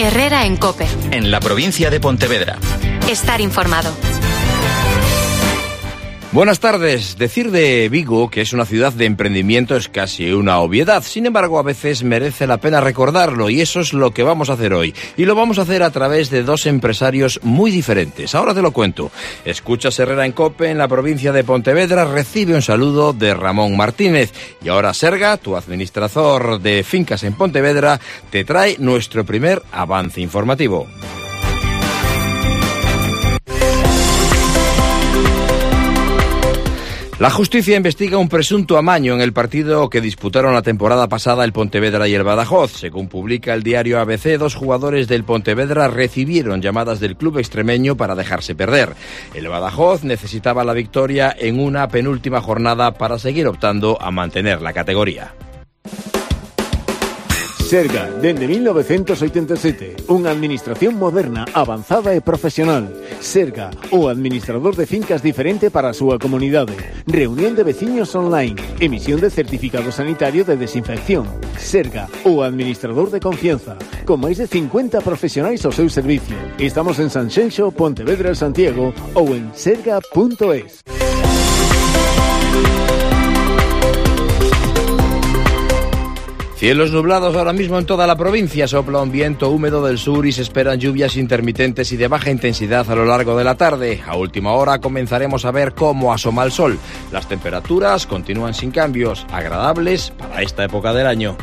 Herrera en COPE. En la provincia de Pontevedra. Estar informado. Buenas tardes. Decir de Vigo que es una ciudad de emprendimiento es casi una obviedad. Sin embargo, a veces merece la pena recordarlo y eso es lo que vamos a hacer hoy. Y lo vamos a hacer a través de dos empresarios muy diferentes. Ahora te lo cuento. Escuchas Herrera en COPE en la provincia de Pontevedra. Recibe un saludo de Ramón Martínez. Y ahora Serga, tu administrador de fincas en Pontevedra, te trae nuestro primer avance informativo. La justicia investiga un presunto amaño en el partido que disputaron la temporada pasada el Pontevedra y el Badajoz. Según publica el diario ABC, 2 jugadores del Pontevedra recibieron llamadas del club extremeño para dejarse perder. El Badajoz necesitaba la victoria en una penúltima jornada para seguir optando a mantener la categoría. Serga, dende 1987, unha administración moderna, avanzada e profesional. Serga, o administrador de fincas diferente para a súa comunidade. Reunión de veciños online, emisión de certificado sanitario de desinfección. Serga, o administrador de confianza, con máis de 50 profesionais ao seu servicio. Estamos en Sanxenxo, Pontevedra, Santiago ou en serga.es. Cielos nublados ahora mismo en toda la provincia, sopla un viento húmedo del sur y se esperan lluvias intermitentes y de baja intensidad a lo largo de la tarde. A última hora comenzaremos a ver cómo asoma el sol. Las temperaturas continúan sin cambios, agradables para esta época del año.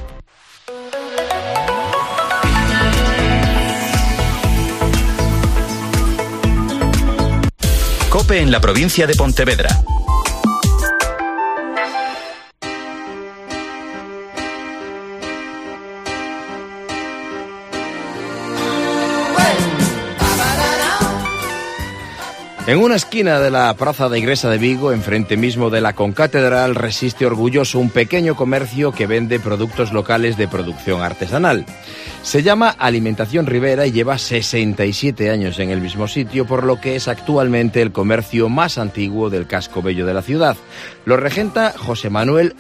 COPE en la provincia de Pontevedra. En una esquina de la Praza da Igrexa de Vigo, enfrente mismo de la concatedral, resiste orgulloso un pequeño comercio que vende productos locales de producción artesanal. Se llama Alimentación Rivera y lleva 67 años en el mismo sitio, por lo que es actualmente el comercio más antiguo del casco bello de la ciudad. Lo regenta José Mario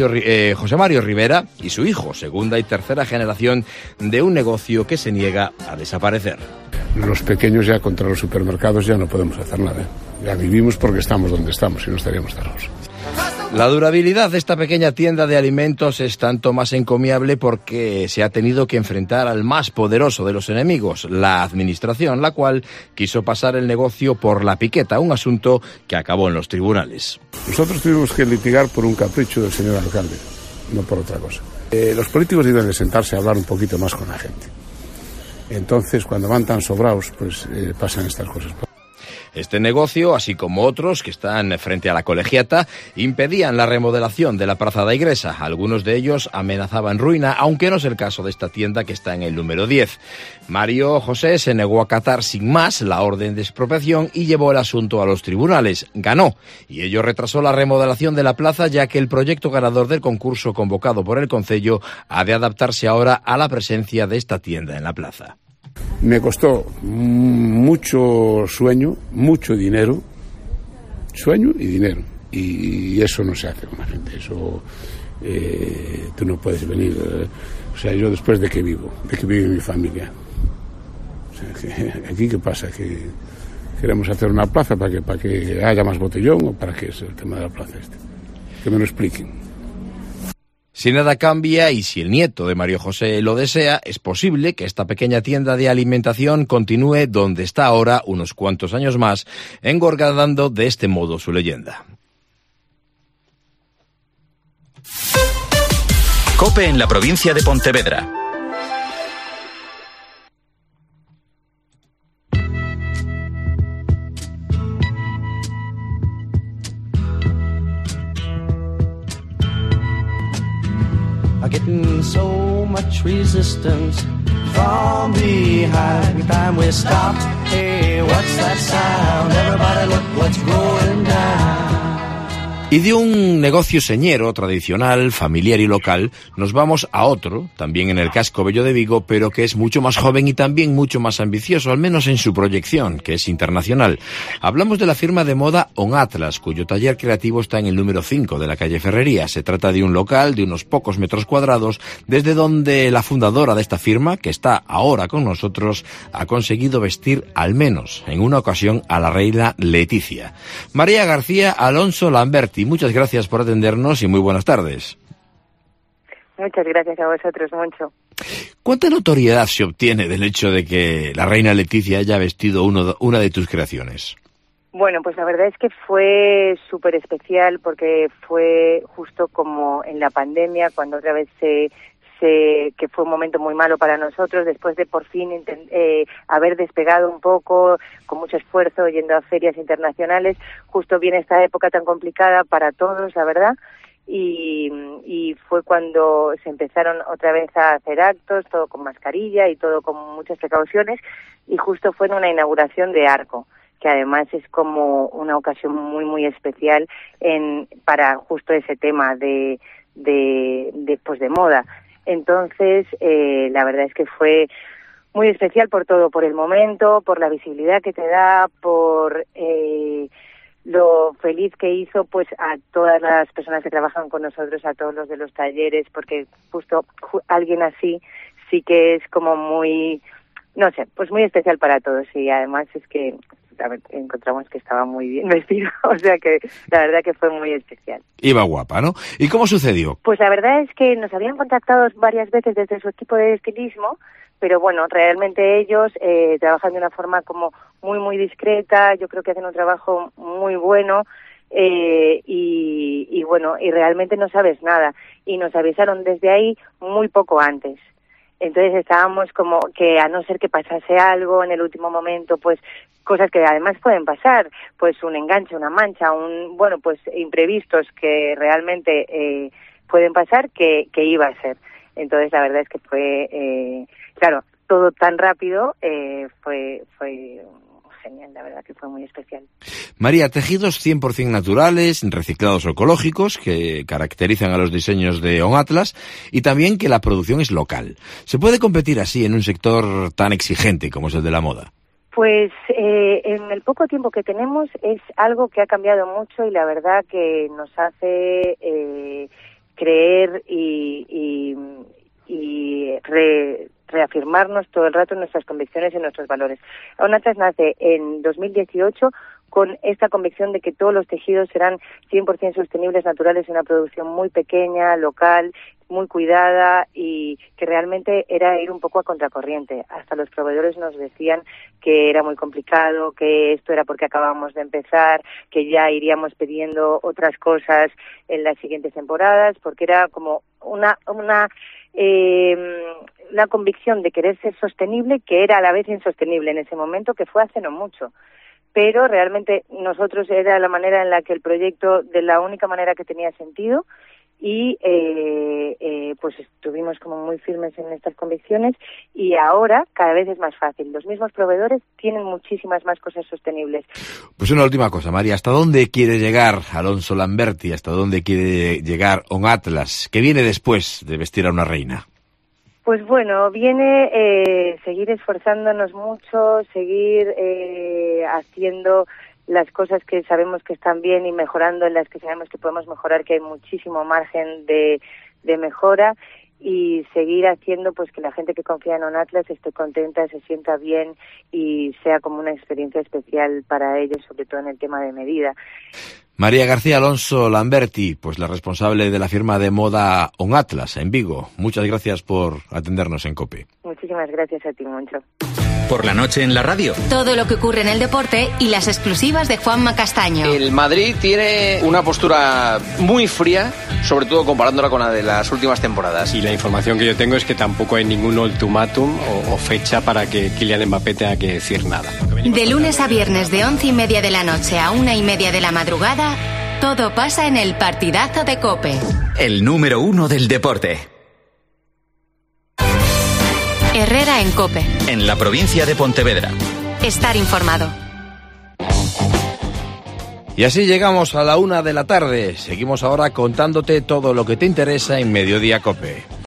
Rivera y su hijo, segunda y tercera generación de un negocio que se niega a desaparecer. Los pequeños ya contra los supermercados ya no podemos hacer nada. Ya vivimos porque estamos donde estamos y no estaríamos cerrados. La durabilidad de esta pequeña tienda de alimentos es tanto más encomiable porque se ha tenido que enfrentar al más poderoso de los enemigos, la administración, la cual quiso pasar el negocio por la piqueta, un asunto que acabó en los tribunales. Nosotros tuvimos que litigar por un capricho del señor alcalde, no por otra cosa. Los políticos deben de sentarse a hablar un poquito más con la gente. Entonces, cuando van tan sobrados, pues pasan estas cosas. Este negocio, así como otros que están frente a la colegiata, impedían la remodelación de la Praza da Igrexa. Algunos de ellos amenazaban ruina, aunque no es el caso de esta tienda que está en el número 10. Mario José se negó a acatar sin más la orden de expropiación y llevó el asunto a los tribunales. Ganó, y ello retrasó la remodelación de la plaza, ya que el proyecto ganador del concurso convocado por el concello ha de adaptarse ahora a la presencia de esta tienda en la plaza. Me costó mucho sueño, mucho dinero, sueño y dinero, y eso no se hace con la gente, eso tú no puedes venir, o sea, yo después de que vive mi familia, o sea, aquí qué pasa, que queremos hacer una plaza para que haya más botellón, o para qué es el tema de la plaza que me lo expliquen. Si nada cambia y si el nieto de Mario José lo desea, es posible que esta pequeña tienda de alimentación continúe donde está ahora unos cuantos años más, engorgando de este modo su leyenda. COPE en la provincia de Pontevedra. Getting so much resistance from behind. Every time we stop, hey, what's that sound? Everybody look what's going down. Y de un negocio señero, tradicional, familiar y local, nos vamos a otro, también en el casco bello de Vigo, pero que es mucho más joven y también mucho más ambicioso, al menos en su proyección, que es internacional. Hablamos de la firma de moda On Atlas, cuyo taller creativo está en el número 5 de la calle Ferrería. Se trata de un local de unos pocos metros cuadrados, desde donde la fundadora de esta firma, que está ahora con nosotros, ha conseguido vestir al menos en una ocasión a la reina Leticia. María García Alonso Lamberti, muchas gracias por atendernos y muy buenas tardes. Muchas gracias a vosotros, Moncho. ¿Cuánta notoriedad se obtiene del hecho de que la reina Leticia haya vestido una de tus creaciones? Bueno, pues la verdad es que fue súper especial porque fue justo como en la pandemia, cuando otra vez que fue un momento muy malo para nosotros, después de por fin haber despegado un poco, con mucho esfuerzo, yendo a ferias internacionales. Justo viene esta época tan complicada para todos, la verdad, y fue cuando se empezaron otra vez a hacer actos, todo con mascarilla y todo con muchas precauciones, y justo fue en una inauguración de Arco, que además es como una ocasión muy, muy especial para justo ese tema de moda. Entonces, la verdad es que fue muy especial por todo, por el momento, por la visibilidad que te da, por lo feliz que hizo pues a todas las personas que trabajan con nosotros, a todos los de los talleres, porque justo alguien así sí que es como muy, no sé, pues muy especial para todos. Y además es que encontramos que estaba muy bien vestido, o sea que la verdad que fue muy especial. Iba guapa, ¿no? ¿Y cómo sucedió? Pues la verdad es que nos habían contactado varias veces desde su equipo de estilismo, pero bueno, realmente ellos trabajan de una forma como muy, muy discreta. Yo creo que hacen un trabajo muy bueno, y bueno, y realmente no sabes nada, y nos avisaron desde ahí muy poco antes. Entonces estábamos como que, a no ser que pasase algo en el último momento, pues cosas que además pueden pasar, pues un enganche, una mancha, pues imprevistos que realmente pueden pasar, que iba a ser. Entonces la verdad es que fue, claro, todo tan rápido, fue genial, la verdad que fue muy especial. María, tejidos 100% naturales, reciclados o ecológicos, que caracterizan a los diseños de On Atlas, y también que la producción es local. ¿Se puede competir así en un sector tan exigente como es el de la moda? Pues en el poco tiempo que tenemos es algo que ha cambiado mucho, y la verdad que nos hace creer y reafirmarnos todo el rato en nuestras convicciones y en nuestros valores. On Atlas nace en 2018 con esta convicción de que todos los tejidos serán 100% sostenibles, naturales, en una producción muy pequeña, local, muy cuidada, y que realmente era ir un poco a contracorriente. Hasta los proveedores nos decían que era muy complicado, que esto era porque acabábamos de empezar, que ya iríamos pidiendo otras cosas en las siguientes temporadas, porque era como una convicción de querer ser sostenible, que era a la vez insostenible en ese momento, que fue hace no mucho. Pero realmente nosotros era la manera en la que el proyecto, de la única manera que tenía sentido, y pues estuvimos como muy firmes en estas convicciones, y ahora cada vez es más fácil. Los mismos proveedores tienen muchísimas más cosas sostenibles. Pues una última cosa, María, ¿hasta dónde quiere llegar Alonso Lamberti? ¿Hasta dónde quiere llegar On Atlas? ¿Qué viene después de vestir a una reina? Pues bueno, viene seguir esforzándonos mucho, seguir haciendo las cosas que sabemos que están bien y mejorando en las que sabemos que podemos mejorar, que hay muchísimo margen de mejora, y seguir haciendo pues que la gente que confía en On Atlas esté contenta, se sienta bien y sea como una experiencia especial para ellos, sobre todo en el tema de medida. María García Alonso Lamberti, pues la responsable de la firma de moda On Atlas en Vigo. Muchas gracias por atendernos en COPE. Muchísimas gracias a ti, Moncho. Por la noche en la radio. Todo lo que ocurre en el deporte y las exclusivas de Juanma Castaño. El Madrid tiene una postura muy fría, sobre todo comparándola con la de las últimas temporadas. Y la información que yo tengo es que tampoco hay ningún ultimátum o fecha para que Kylian Mbappé tenga que decir nada. De lunes a viernes de 11:30 de la noche a 1:30 de la madrugada, todo pasa en el partidazo de COPE. El número 1 del deporte. Herrera en COPE. En la provincia de Pontevedra. Estar informado. Y así llegamos a la 1 de la tarde. Seguimos ahora contándote todo lo que te interesa en Mediodía COPE.